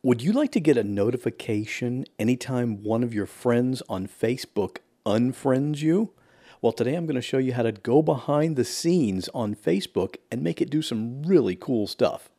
Would you like to get a notification anytime one of your friends on Facebook unfriends you? Well, today I'm going to show you how to go behind the scenes on Facebook and make it do some really cool stuff.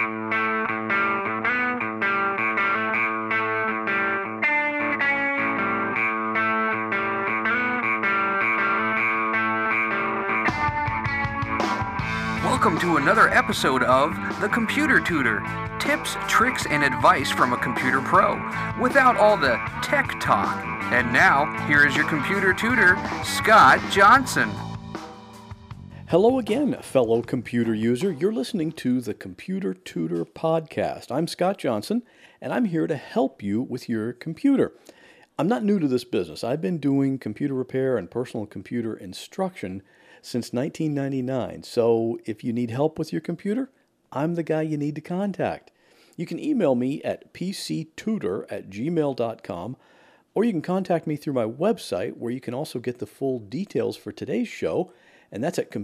Welcome to another episode of The Computer Tutor. Tips, tricks, and advice from a computer pro without all the tech talk. And now, here is your computer tutor, Scott Johnson. Hello again, fellow computer user. You're listening to the Computer Tutor podcast. I'm Scott Johnson, and I'm here to help you with your computer. I'm not new to this business. I've been doing computer repair and personal computer instruction since 1999. So if you need help with your computer, I'm the guy you need to contact. You can email me at pctutor@gmail.com, or you can contact me through my website, where you can also get the full details for today's show, and that's at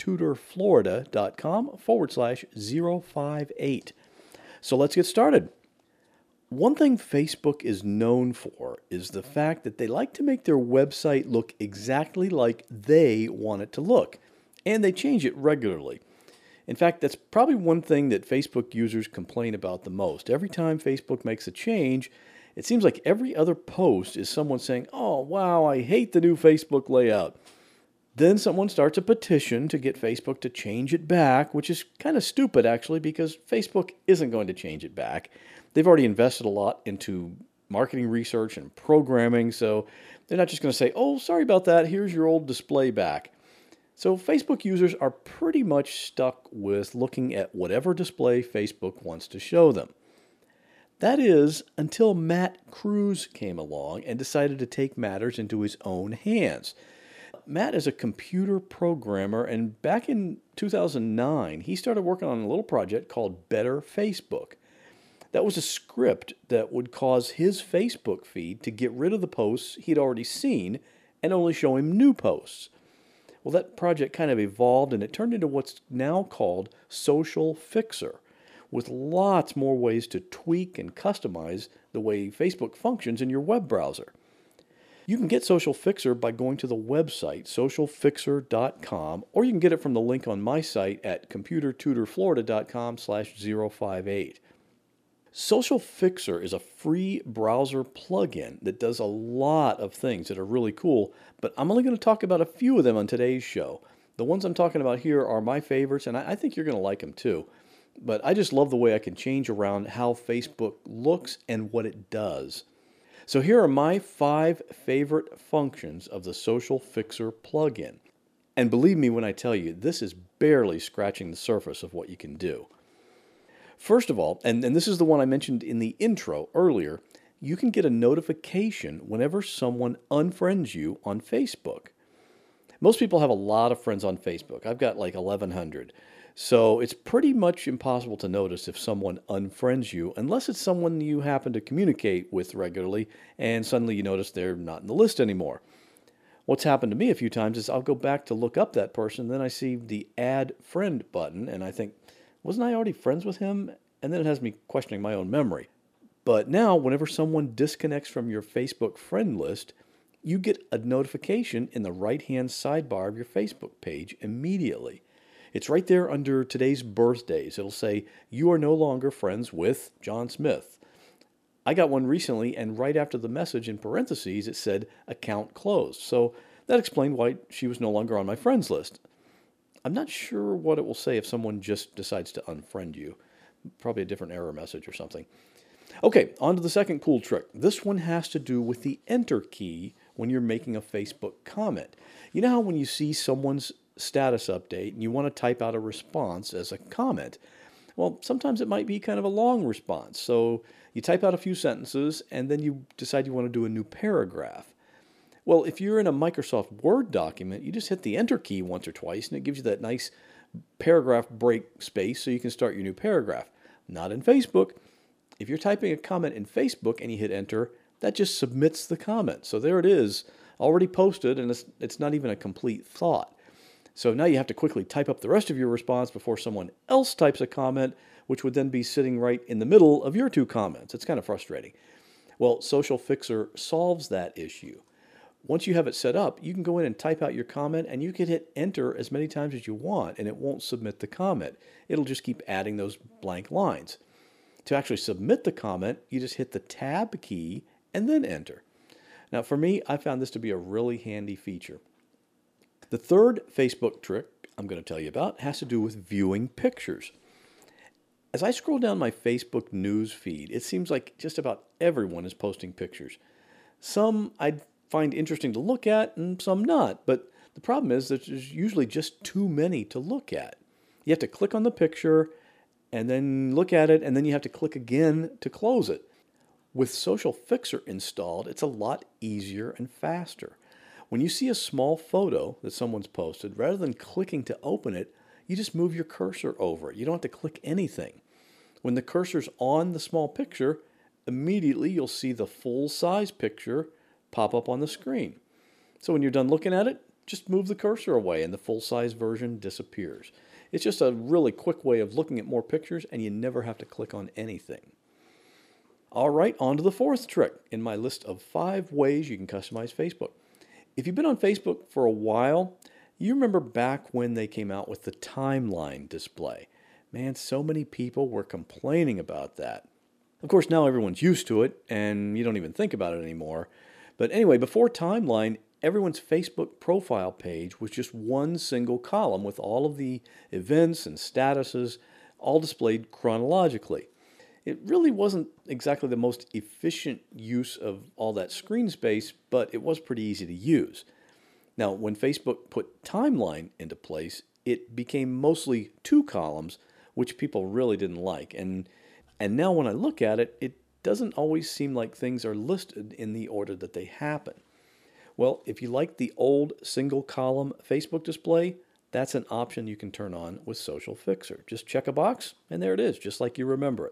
computertutorflorida.com/058. So let's get started. One thing Facebook is known for is the fact that they like to make their website look exactly like they want it to look, and they change it regularly. In fact, that's probably one thing that Facebook users complain about the most. Every time Facebook makes a change, it seems like every other post is someone saying, "Oh, wow, I hate the new Facebook layout." Then someone starts a petition to get Facebook to change it back, which is kind of stupid, actually, because Facebook isn't going to change it back. They've already invested a lot into marketing research and programming, so they're not just going to say, "Oh, sorry about that, here's your old display back." So Facebook users are pretty much stuck with looking at whatever display Facebook wants to show them. That is, until Matt Cruz came along and decided to take matters into his own hands. Matt is a computer programmer, and back in 2009, he started working on a little project called Better Facebook. That was a script that would cause his Facebook feed to get rid of the posts he'd already seen and only show him new posts. Well, that project kind of evolved, and it turned into what's now called Social Fixer, with lots more ways to tweak and customize the way Facebook functions in your web browser. You can get Social Fixer by going to the website, socialfixer.com, or you can get it from the link on my site at computertutorflorida.com/058. Social Fixer is a free browser plugin that does a lot of things that are really cool, but I'm only going to talk about a few of them on today's show. The ones I'm talking about here are my favorites, and I think you're going to like them too. But I just love the way I can change around how Facebook looks and what it does. So here are my 5 favorite functions of the Social Fixer plugin. And believe me when I tell you, this is barely scratching the surface of what you can do. First of all, and this is the one I mentioned in the intro earlier, you can get a notification whenever someone unfriends you on Facebook. Most people have a lot of friends on Facebook. I've got like 1,100. So it's pretty much impossible to notice if someone unfriends you, unless it's someone you happen to communicate with regularly, and suddenly you notice they're not in the list anymore. What's happened to me a few times is I'll go back to look up that person, then I see the Add Friend button, and I think, wasn't I already friends with him? And then it has me questioning my own memory. But now, whenever someone disconnects from your Facebook friend list, you get a notification in the right-hand sidebar of your Facebook page immediately. It's right there under today's birthdays. It'll say, "You are no longer friends with John Smith." I got one recently, and right after the message in parentheses, it said, "Account closed." So that explained why she was no longer on my friends list. I'm not sure what it will say if someone just decides to unfriend you. Probably a different error message or something. Okay, on to the second cool trick. This one has to do with the Enter key when you're making a Facebook comment. You know how when you see someone's status update and you want to type out a response as a comment? Well, sometimes it might be kind of a long response. So you type out a few sentences and then you decide you want to do a new paragraph. Well, if you're in a Microsoft Word document, you just hit the Enter key once or twice, and it gives you that nice paragraph break space so you can start your new paragraph. Not in Facebook. If you're typing a comment in Facebook and you hit Enter, that just submits the comment. So there it is, already posted, and it's not even a complete thought. So now you have to quickly type up the rest of your response before someone else types a comment, which would then be sitting right in the middle of your two comments. It's kind of frustrating. Well, Social Fixer solves that issue. Once you have it set up, you can go in and type out your comment, and you can hit enter as many times as you want, and it won't submit the comment. It'll just keep adding those blank lines. To actually submit the comment, you just hit the tab key and then enter. Now, for me, I found this to be a really handy feature. The third Facebook trick I'm going to tell you about has to do with viewing pictures. As I scroll down my Facebook news feed, it seems like just about everyone is posting pictures. Some I'd find interesting to look at and some not, but the problem is that there's usually just too many to look at. You have to click on the picture and then look at it, and then you have to click again to close it. With Social Fixer installed, it's a lot easier and faster. When you see a small photo that someone's posted, rather than clicking to open it, you just move your cursor over it. You don't have to click anything. When the cursor's on the small picture, immediately you'll see the full-size picture pop up on the screen. So when you're done looking at it, just move the cursor away and the full-size version disappears. It's just a really quick way of looking at more pictures, and you never have to click on anything. All right, on to the fourth trick in my list of 5 ways you can customize Facebook. If you've been on Facebook for a while, you remember back when they came out with the timeline display. Man, so many people were complaining about that. Of course, now everyone's used to it, and you don't even think about it anymore. But anyway, before timeline, everyone's Facebook profile page was just one single column with all of the events and statuses all displayed chronologically. It really wasn't exactly the most efficient use of all that screen space, but it was pretty easy to use. Now, when Facebook put timeline into place, it became mostly 2 columns, which people really didn't like. And now when I look at it, it doesn't always seem like things are listed in the order that they happen. Well, if you like the old single column Facebook display, that's an option you can turn on with Social Fixer. Just check a box, and there it is, just like you remember it.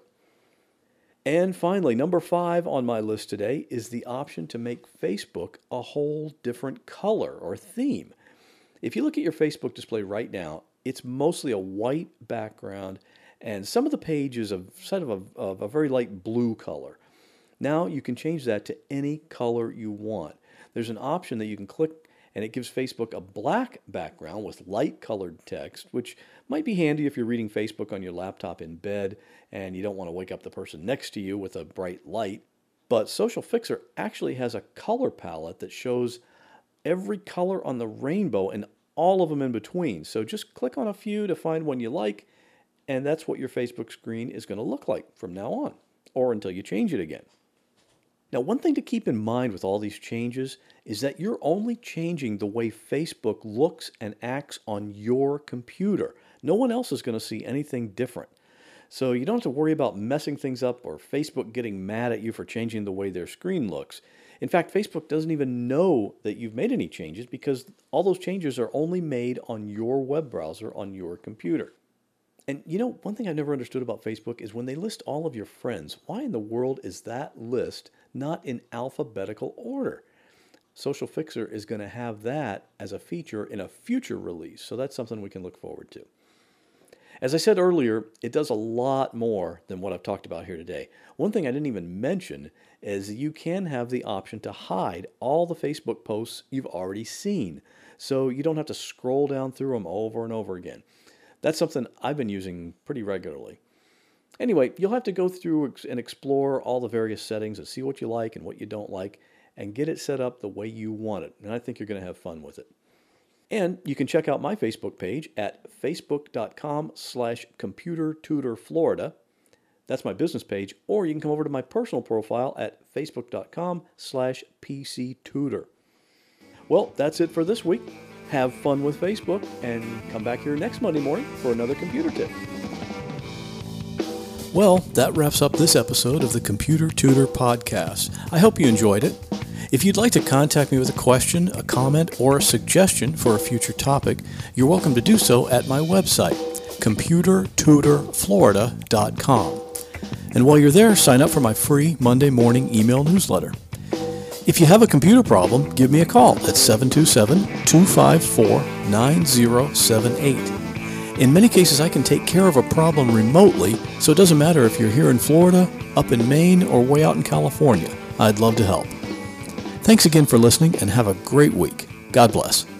And finally, number 5 on my list today is the option to make Facebook a whole different color or theme. If you look at your Facebook display right now, it's mostly a white background, and some of the page is of a very light blue color. Now you can change that to any color you want. There's an option that you can click, and it gives Facebook a black background with light colored text, which might be handy if you're reading Facebook on your laptop in bed and you don't want to wake up the person next to you with a bright light. But Social Fixer actually has a color palette that shows every color on the rainbow and all of them in between. So just click on a few to find one you like, and that's what your Facebook screen is going to look like from now on, or until you change it again. Now, one thing to keep in mind with all these changes is that you're only changing the way Facebook looks and acts on your computer. No one else is going to see anything different. So you don't have to worry about messing things up or Facebook getting mad at you for changing the way their screen looks. In fact, Facebook doesn't even know that you've made any changes because all those changes are only made on your web browser on your computer. And you know, one thing I've never understood about Facebook is when they list all of your friends, why in the world is that list not in alphabetical order? Social Fixer is going to have that as a feature in a future release, so that's something we can look forward to. As I said earlier, it does a lot more than what I've talked about here today. One thing I didn't even mention is you can have the option to hide all the Facebook posts you've already seen, so you don't have to scroll down through them over and over again. That's something I've been using pretty regularly. Anyway, you'll have to go through and explore all the various settings and see what you like and what you don't like and get it set up the way you want it. And I think you're going to have fun with it. And you can check out my Facebook page at facebook.com/computertutorflorida. That's my business page. Or you can come over to my personal profile at facebook.com/PCTutor. Well, that's it for this week. Have fun with Facebook and come back here next Monday morning for another computer tip. Well, that wraps up this episode of the Computer Tutor Podcast. I hope you enjoyed it. If you'd like to contact me with a question, a comment, or a suggestion for a future topic, you're welcome to do so at my website, computertutorflorida.com. And while you're there, sign up for my free Monday morning email newsletter. If you have a computer problem, give me a call at 727-254-9078. In many cases, I can take care of a problem remotely, so it doesn't matter if you're here in Florida, up in Maine, or way out in California. I'd love to help. Thanks again for listening, and have a great week. God bless.